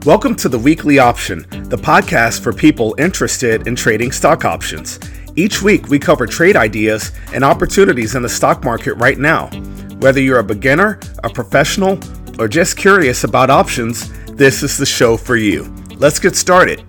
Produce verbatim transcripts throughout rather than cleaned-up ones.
Welcome to the Weekly Option, the podcast for people interested in trading stock options. Each week, we cover trade ideas and opportunities in the stock market right now. Whether you're a beginner, a professional, or just curious about options, this is the show for you. Let's get started.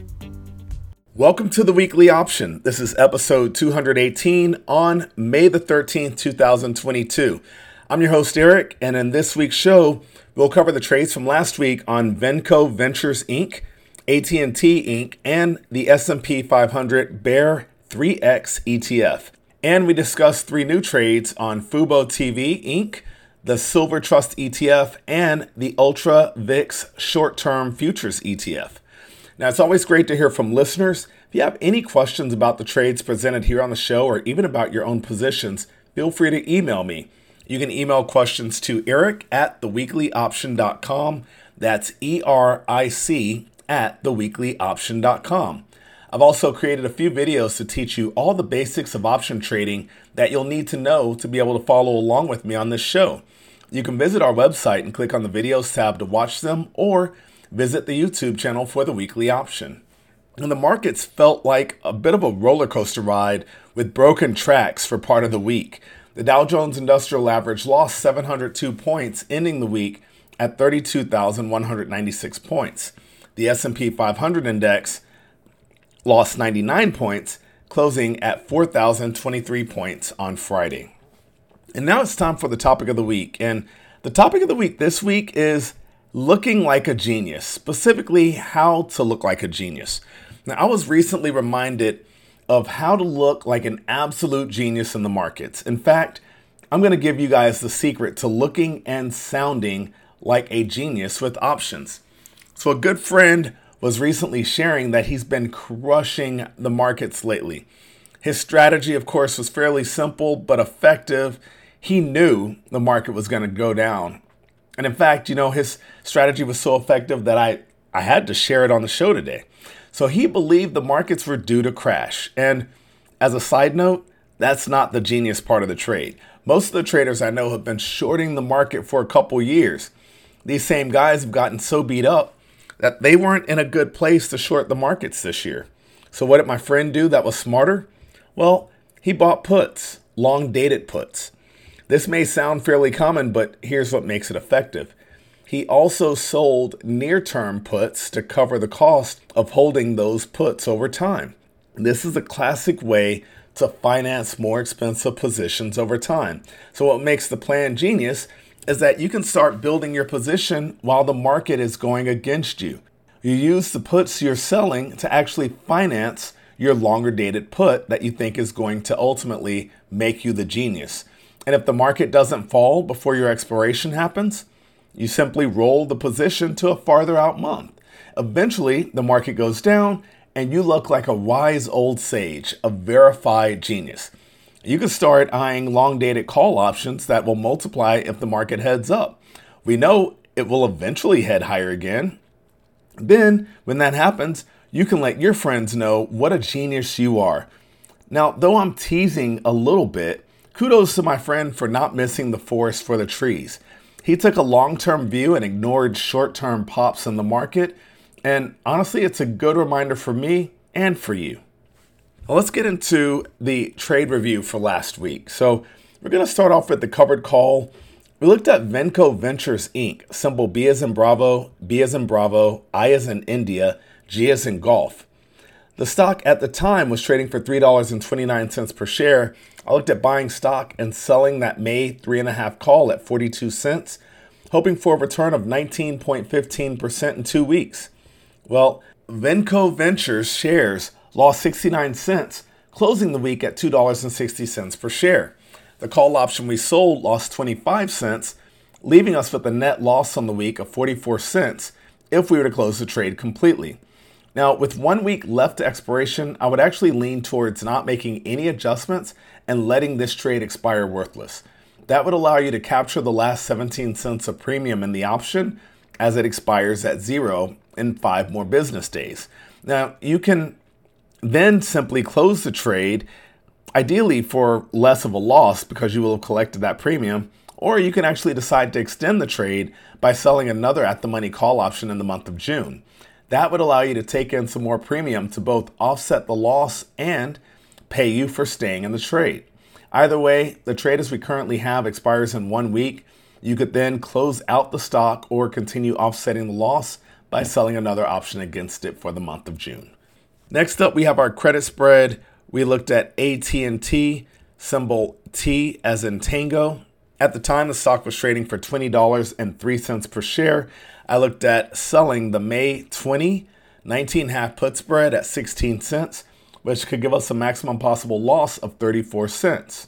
Welcome to the Weekly Option. This is episode two hundred eighteen on May the thirteenth, two thousand twenty-two. I'm your host, Eric, and in this week's show, we'll cover the trades from last week on Venco Ventures Incorporated, A T and T Incorporated, and the S and P five hundred Bear three X E T F. And we discuss three new trades on Fubo T V Incorporated, the Silver Trust E T F, and the Ultra V I X Short-Term Futures E T F. Now, it's always great to hear from listeners. If you have any questions about the trades presented here on the show or even about your own positions, feel free to email me. You can email questions to Eric at the weekly option dot com. That's E R I C at the weekly option dot com. I've also created a few videos to teach you all the basics of option trading that you'll need to know to be able to follow along with me on this show. You can visit our website and click on the videos tab to watch them, or visit the YouTube channel for the Weekly Option. And the markets felt like a bit of a roller coaster ride with broken tracks for part of the week. The Dow Jones Industrial Average lost seven hundred two points, ending the week at thirty-two thousand one hundred ninety-six points. The S and P five hundred index lost ninety-nine points, closing at four thousand twenty-three points on Friday. And now it's time for the topic of the week. And the topic of the week this week is looking like a genius, specifically how to look like a genius. Now, I was recently reminded of how to look like an absolute genius in the markets. In fact, I'm going to give you guys the secret to looking and sounding like a genius with options. So a good friend was recently sharing that he's been crushing the markets lately. His strategy, of course, was fairly simple but effective. He knew the market was going to go down. And in fact, you know, his strategy was so effective that I, I had to share it on the show today. So he believed the markets were due to crash. And as a side note, that's not the genius part of the trade. Most of the traders I know have been shorting the market for a couple years. These same guys have gotten so beat up that they weren't in a good place to short the markets this year. So what did my friend do that was smarter? Well, he bought puts, long dated puts. This may sound fairly common, but here's what makes it effective. He also sold near-term puts to cover the cost of holding those puts over time. This is a classic way to finance more expensive positions over time. So what makes the plan genius is that you can start building your position while the market is going against you. You use the puts you're selling to actually finance your longer dated put that you think is going to ultimately make you the genius. And if the market doesn't fall before your expiration happens, you simply roll the position to a farther out month. Eventually, the market goes down and you look like a wise old sage, a verified genius. You can start eyeing long-dated call options that will multiply if the market heads up. We know it will eventually head higher again. Then, when that happens, you can let your friends know what a genius you are. Now, though I'm teasing a little bit, kudos to my friend for not missing the forest for the trees. He took a long-term view and ignored short-term pops in the market. And honestly, it's a good reminder for me and for you. Well, let's get into the trade review for last week. So we're going to start off with the covered call. We looked at Venco Ventures Incorporated, symbol B as in Bravo, B as in Bravo, I as in India, G as in Golf. The stock at the time was trading for three dollars and twenty-nine cents per share. I looked at buying stock and selling that May three and a half call at forty-two cents, hoping for a return of nineteen point one five percent in two weeks. Well, Venco Ventures shares lost sixty-nine cents, closing the week at two dollars and sixty cents per share. The call option we sold lost twenty-five cents, leaving us with a net loss on the week of forty-four cents if we were to close the trade completely. Now, with one week left to expiration, I would actually lean towards not making any adjustments and letting this trade expire worthless. That would allow you to capture the last seventeen cents of premium in the option as it expires at zero in five more business days. Now, you can then simply close the trade, ideally for less of a loss because you will have collected that premium, Or you can actually decide to extend the trade by selling another at-the-money call option in the month of June. That would allow you to take in some more premium to both offset the loss and pay you for staying in the trade. Either way, the trade as we currently have expires in one week. You could then close out the stock or continue offsetting the loss by selling another option against it for the month of June. Next up, we have our credit spread. We looked at A T and T, symbol T as in Tango. At the time, the stock was trading for twenty dollars and three cents per share. I looked at selling the May twentieth nineteen half put spread at sixteen cents, which could give us a maximum possible loss of thirty-four cents.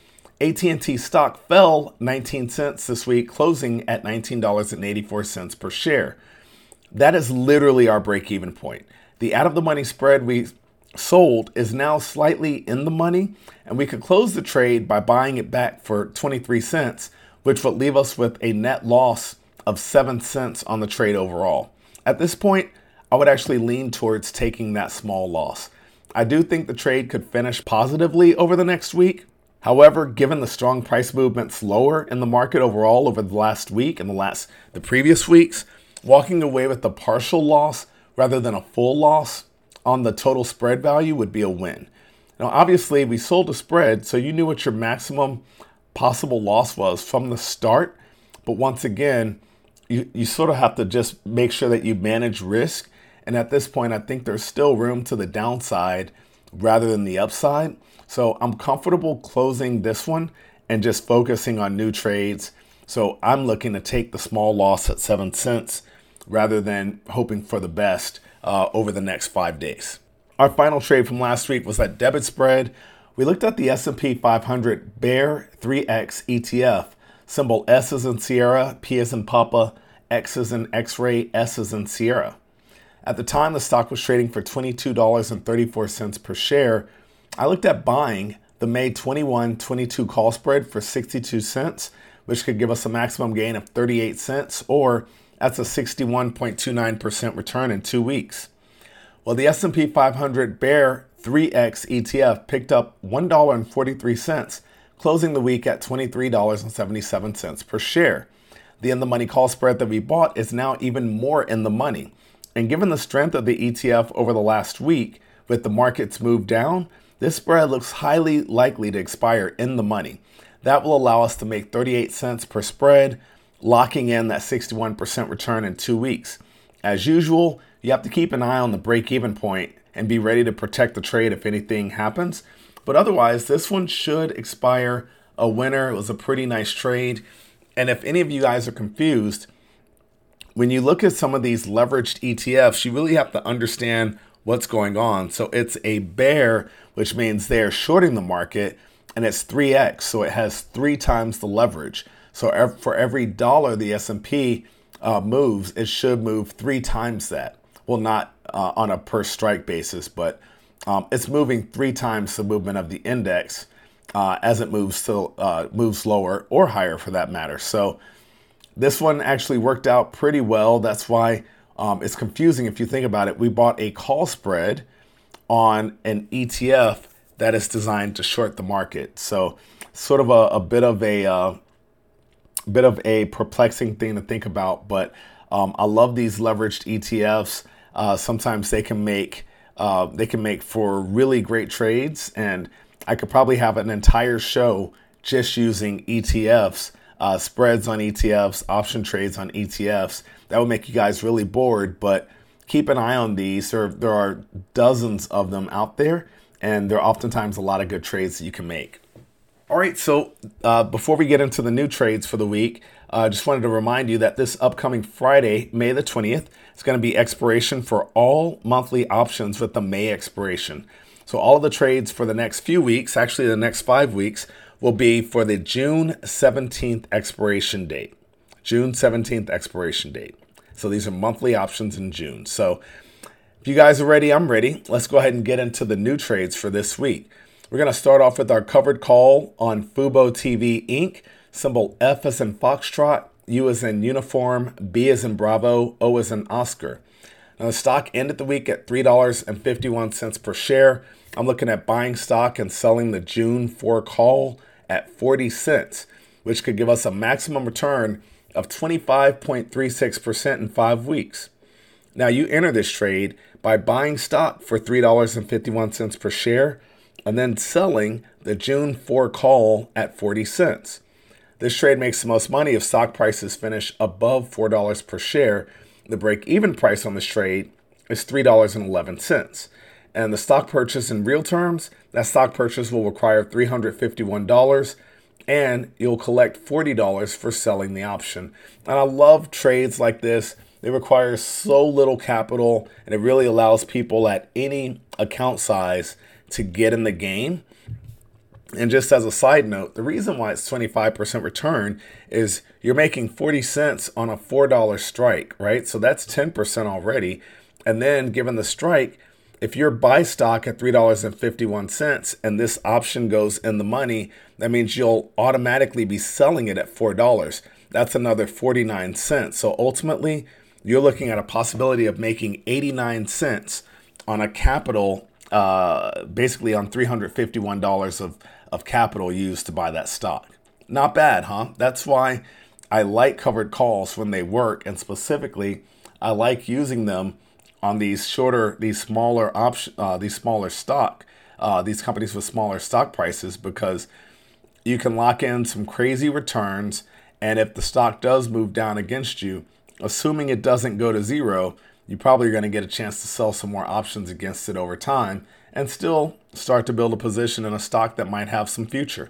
A T and T stock fell nineteen cents this week, closing at nineteen dollars and eighty-four cents per share. That is literally our break-even point. The out-of-the-money spread we sold is now slightly in the money, and we could close the trade by buying it back for twenty-three cents, which would leave us with a net loss of seven cents on the trade overall. At this point, I would actually lean towards taking that small loss. I do think the trade could finish positively over the next week. However, given the strong price movements lower in the market overall over the last week and the last the previous weeks, walking away with a partial loss rather than a full loss on the total spread value would be a win. Now, obviously, we sold a spread, so you knew what your maximum possible loss was from the start. But once again, you, you sort of have to just make sure that you manage risk. And at this point, I think there's still room to the downside rather than the upside. So I'm comfortable closing this one and just focusing on new trades. So I'm looking to take the small loss at seven cents rather than hoping for the best uh, over the next five days. Our final trade from last week was that debit spread. We looked at the S and P five hundred Bear three X E T F, symbol S as in Sierra, P as in Papa, X as in X-ray, S as in Sierra. At the time, the stock was trading for twenty-two dollars and thirty-four cents per share. I looked at buying the May twenty-first twenty-two call spread for sixty-two cents, which could give us a maximum gain of thirty-eight cents, or that's a sixty-one point two nine percent return in two weeks. Well, the S and P five hundred Bear three X E T F picked up one dollar and forty-three cents, closing the week at twenty-three dollars and seventy-seven cents per share. The in-the-money call spread that we bought is now even more in the money. And given the strength of the E T F over the last week, with the markets moved down, this spread looks highly likely to expire in the money. That will allow us to make thirty-eight cents per spread, locking in that sixty-one percent return in two weeks. As usual, you have to keep an eye on the break-even point and be ready to protect the trade if anything happens. But otherwise, this one should expire a winner. It was a pretty nice trade. And if any of you guys are confused, when you look at some of these leveraged E T Fs, you really have to understand what's going on. So it's a bear, which means they're shorting the market, and it's three X. So it has three times the leverage. So for every dollar the S and P uh, moves, it should move three times that. Well, not uh, on a per strike basis, but um, it's moving three times the movement of the index uh, as it moves to, uh, moves lower or higher for that matter. So this one actually worked out pretty well. That's why um, it's confusing if you think about it. We bought a call spread on an E T F that is designed to short the market. So sort of a, a bit of a uh, bit of a perplexing thing to think about. But um, I love these leveraged E T Fs. Uh, sometimes they can make uh, they can make for really great trades, and I could probably have an entire show just using E T Fs. Uh, spreads on E T Fs, option trades on E T Fs. That would make you guys really bored, but keep an eye on these. There, there are dozens of them out there, and there are oftentimes a lot of good trades that you can make. All right, so uh, before we get into the new trades for the week, I uh, just wanted to remind you that this upcoming Friday, May the twentieth, is going to be expiration for all monthly options with the May expiration. So all of the trades for the next few weeks, actually the next five weeks, will be for the June seventeenth expiration date. June seventeenth expiration date. So these are monthly options in June. So if you guys are ready, I'm ready. Let's go ahead and get into the new trades for this week. We're going to start off with our covered call on Fubo T V Incorporated. Symbol F as in Foxtrot, U as in Uniform, B as in Bravo, O as in Oscar. Now the stock ended the week at three dollars and fifty-one cents per share. I'm looking at buying stock and selling the June fourth call at forty cents. which could give us a maximum return of twenty-five point three six percent in five weeks. Now, you enter this trade by buying stock for three dollars and fifty-one cents per share and then selling the June fourth call at forty cents. This trade makes the most money if stock prices finish above four dollars per share. The break-even price on this trade is three dollars and eleven cents. And the stock purchase in real terms, that stock purchase will require three hundred fifty-one dollars, and you'll collect forty dollars for selling the option. And I love trades like this. They require so little capital, and it really allows people at any account size to get in the game. And just as a side note, the reason why it's twenty-five percent return is you're making forty cents on a four dollar strike, right? So that's ten percent already. And then given the strike, if you're buy stock at three dollars and fifty-one cents and this option goes in the money, that means you'll automatically be selling it at four dollars. That's another forty-nine cents. So ultimately, you're looking at a possibility of making eighty-nine cents on a capital, uh, basically on three hundred fifty-one dollars of, of capital used to buy that stock. Not bad, huh? That's why I like covered calls when they work, and specifically, I like using them on these shorter, these smaller option, uh, these smaller stock, uh, these companies with smaller stock prices, because you can lock in some crazy returns. And if the stock does move down against you, assuming it doesn't go to zero, you're probably going to get a chance to sell some more options against it over time and still start to build a position in a stock that might have some future.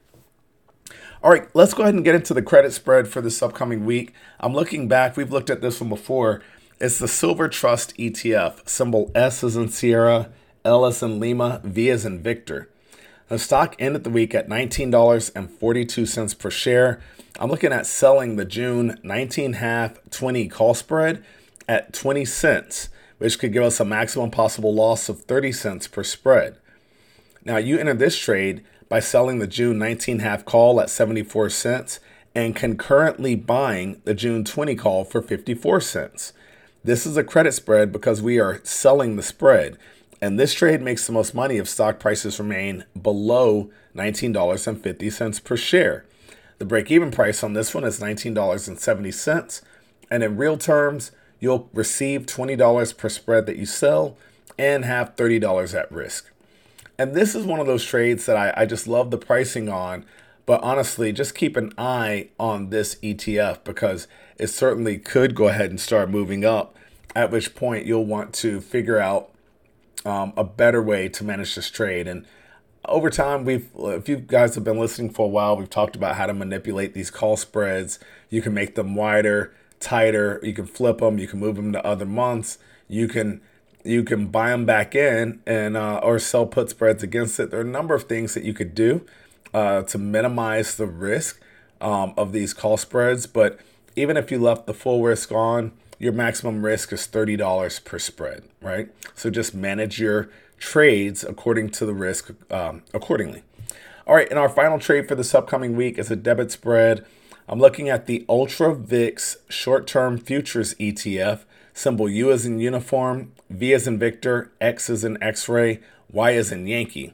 All right, let's go ahead and get into the credit spread for this upcoming week. I'm looking back. We've looked at this one before. It's the Silver Trust E T F, symbol S as in Sierra, L as in Lima, V as in Victor. The stock ended the week at nineteen dollars and forty-two cents per share. I'm looking at selling the June nineteen half twenty call spread at twenty cents, which could give us a maximum possible loss of thirty cents per spread. Now, you enter this trade by selling the June nineteen half call at seventy-four cents and concurrently buying the June twenty call for fifty-four cents. This is a credit spread because we are selling the spread, and this trade makes the most money if stock prices remain below nineteen dollars and fifty cents per share. The break-even price on this one is nineteen dollars and seventy cents, and in real terms, you'll receive twenty dollars per spread that you sell and have thirty dollars at risk. And this is one of those trades that I, I just love the pricing on, but honestly, just keep an eye on this E T F because it certainly could go ahead and start moving up, at which point you'll want to figure out um, a better way to manage this trade. And over time, we've, if you guys have been listening for a while, we've talked about how to manipulate these call spreads. You can make them wider, tighter. You can flip them. You can move them to other months. You can you can buy them back in and uh, or sell put spreads against it. There are a number of things that you could do uh, to minimize the risk um, of these call spreads. But even if you left the full risk on, your maximum risk is thirty dollars per spread, right? So just manage your trades according to the risk um, accordingly. All right, and our final trade for this upcoming week is a debit spread. I'm looking at the Ultra V I X Short-Term Futures E T F, symbol U as in uniform, V as in Victor, X as in X-ray, Y as in Yankee.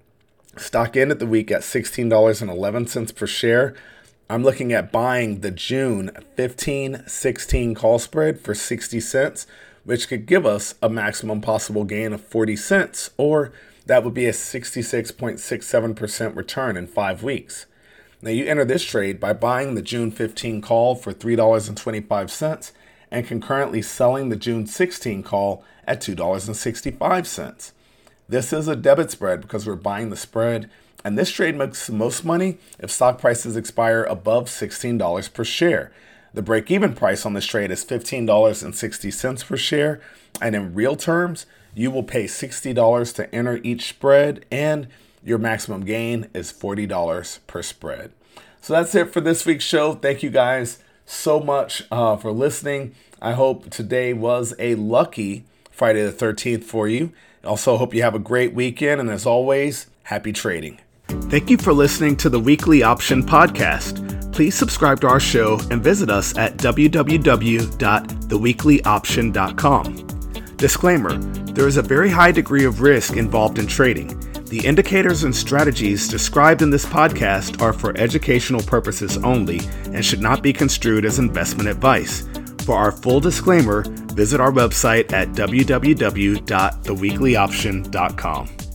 Stock ended the week at sixteen dollars and eleven cents per share. I'm looking at buying the June fifteen sixteen call spread for sixty cents, which could give us a maximum possible gain of forty cents, or that would be a sixty-six point six seven percent return in five weeks. Now, you enter this trade by buying the June fifteen call for three dollars and twenty-five cents and concurrently selling the June sixteen call at two dollars and sixty-five cents. This is a debit spread because we're buying the spread, and this trade makes the most money if stock prices expire above sixteen dollars per share. The break-even price on this trade is fifteen dollars and sixty cents per share, and in real terms, you will pay sixty dollars to enter each spread, and your maximum gain is forty dollars per spread. So that's it for this week's show. Thank you guys so much uh, for listening. I hope today was a lucky Friday the thirteenth for you. Also, hope you have a great weekend, and as always, happy trading. Thank you for listening to the Weekly Option Podcast. Please subscribe to our show and visit us at w w w dot the weekly option dot com. Disclaimer: there is a very high degree of risk involved in trading. The indicators and strategies described in this podcast are for educational purposes only and should not be construed as investment advice. For our full disclaimer, visit our website at w w w dot the weekly option dot com.